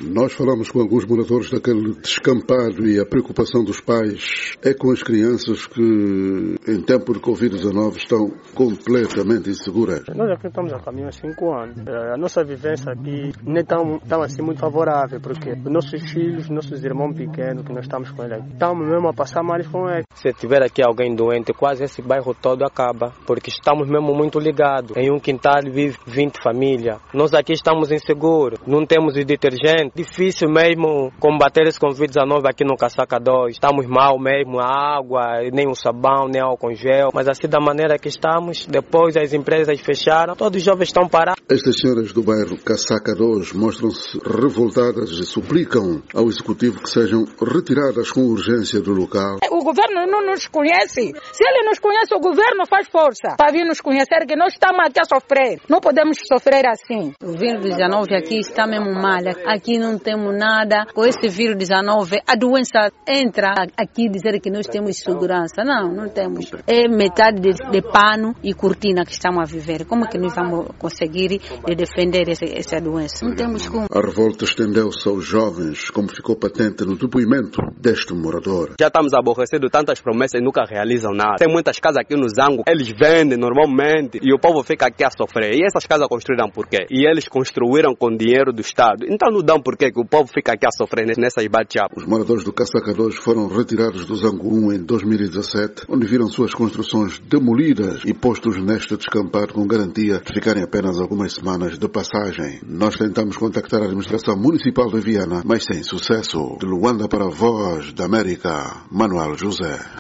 Nós falamos com alguns moradores daquele descampado e a preocupação dos pais é com as crianças que, em tempo de Covid-19, estão completamente inseguras. Nós aqui estamos a caminho há 5 anos. A nossa vivência aqui não é tão assim muito favorável, porque os nossos filhos, nossos irmãos pequenos, que nós estamos com eles aqui, estamos mesmo a passar mal com eles. Se tiver aqui alguém doente, quase esse bairro todo acaba, porque estamos mesmo muito ligados. Em um quintal vive 20 famílias. Nós aqui estamos inseguros, não temos o detergente. Difícil mesmo combater esse Covid-19 aqui no Caçaca 2. Estamos mal mesmo, a água, nem o sabão, nem álcool em gel. Mas assim da maneira que estamos, depois as empresas fecharam, todos os jovens estão parados. Estas senhoras do bairro Caçaca 2 mostram-se revoltadas e suplicam ao executivo que sejam retiradas com urgência do local. O governo não nos conhece. Se ele nos conhece, o governo faz força para vir nos conhecer, que nós estamos aqui a sofrer. Não podemos sofrer assim. O vírus 19 aqui está mesmo mal. Aqui não temos nada. Com esse vírus 19, a doença entra aqui dizer que nós temos segurança. Não temos. É metade de pano e cortina que estamos a viver. Como que nós vamos conseguir defender essa doença? Não temos como. A revolta estendeu-se aos jovens, como ficou patente no depoimento deste morador. Já estamos aborrecidos, tantas promessas e nunca realizam nada. Tem muitas casas aqui no Zango, eles vendem normalmente e o povo fica aqui a sofrer. E essas casas construíram por quê? E eles construíram com dinheiro do Estado. Então não dão por quê que o povo fica aqui a sofrer nessas bate-chapas. Os moradores do Caçaca 2 foram retirados do Zango 1 em 2017, onde viram suas construções demolidas e postos neste descampado com garantia de ficarem apenas algumas semanas de passagem. Nós tentamos contactar a administração municipal de Viana, mas sem sucesso. De Luanda para a Voz da América, Manuel José.